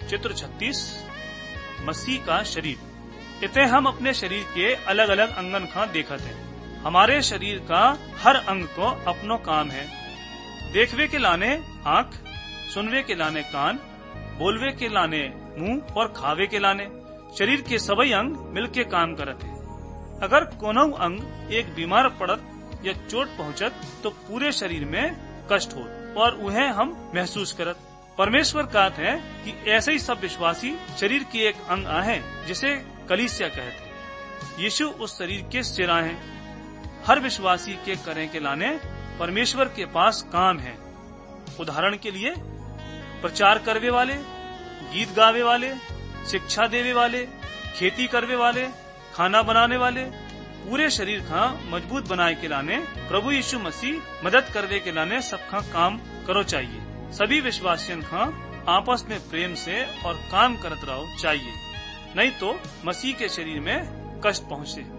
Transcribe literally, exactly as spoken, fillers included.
चित्र छत्तीस मसीह का शरीर। इतने हम अपने शरीर के अलग अलग अंगन का देखते हैं। हमारे शरीर का हर अंग को अपनो काम है। देखवे के लाने आँख, सुनवे के लाने कान, बोलवे के लाने मुंह और खावे के लाने शरीर के सभी अंग मिलके काम करते हैं। अगर कोनो अंग एक बीमार पड़त या चोट पहुंचत तो पूरे शरीर में कष्ट हो और उन्हें हम महसूस करत। परमेश्वर कहते हैं कि ऐसे ही सब विश्वासी शरीर के एक अंग है जिसे कलीसिया कहते हैं। यीशु उस शरीर के सिरा हैं। हर विश्वासी के करे के लाने परमेश्वर के पास काम है। उदाहरण के लिए प्रचार करवे वाले, गीत गावे वाले, शिक्षा देवे वाले, खेती करवे वाले, खाना बनाने वाले, पूरे शरीर का मजबूत बनाए के लाने प्रभु यीशु मसीह मदद करवे के लाने सबका काम करो चाहिए। सभी विश्वासियों का आपस में प्रेम से और काम करत रहो चाहिए, नहीं तो मसीह के शरीर में कष्ट पहुँचे।